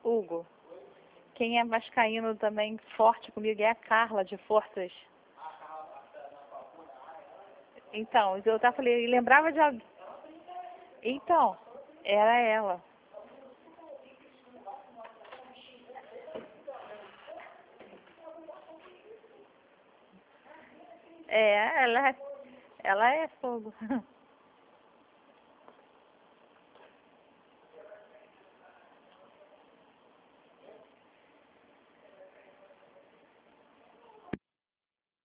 Hugo, quem é vascaíno também forte comigo é a Carla de Forças. Então, eu tava falei, lembrava de alguém. Então, era ela. É, ela é fogo.